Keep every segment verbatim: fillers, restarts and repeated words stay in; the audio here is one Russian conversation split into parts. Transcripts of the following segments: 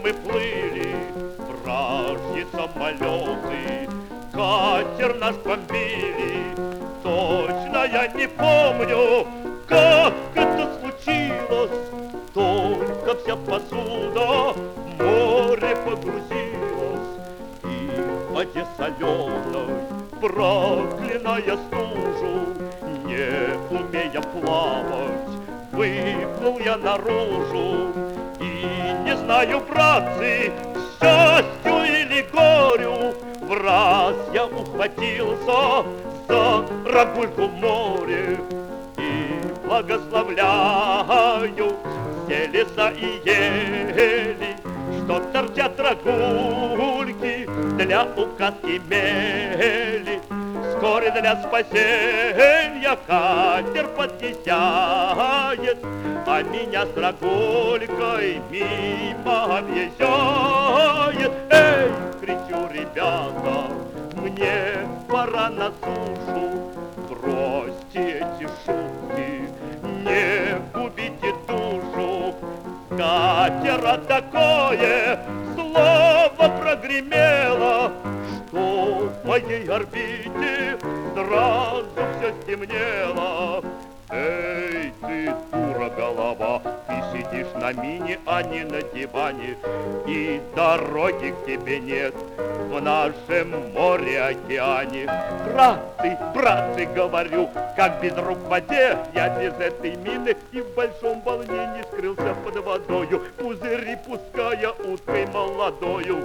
мы плыли, вражьи самолеты, катер наш бомбили. Точно я не помню, как это случилось, только вся посуда в море погрузилась. И в воде соленой, проклиная стужу, не умея плавать, выплыл я наружу. И не знаю, братцы, к счастью или горю, в раз я ухватился за рогульку в море. И благословляю все леса и ели, что торчат рогульки для укатки мели. Вскоре для спасения катер подъезжает, а меня с рогулькой мимо объезжает. Эй, кричу, ребята, мне пора на сушу, бросьте эти шутки, не губите душу. Катера такое слово прогремело, что в моей орбите сразу все стемнело. Эй, ты, дура голова, ты сидишь на мине, а не на диване, и дороги к тебе нет в нашем море-океане. Братцы, братцы, говорю, как без рук в воде, я без этой мины и в большом волнении скрылся под водою, пузыри пуская уткой молодою.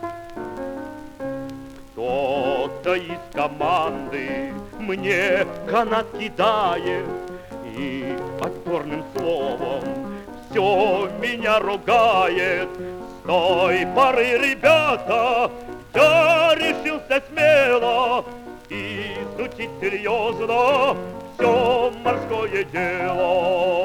Кто-то из команды мне канат кидает и отборным словом все меня ругает. С той поры, ребята, я решился смело изучить серьезно все морское дело.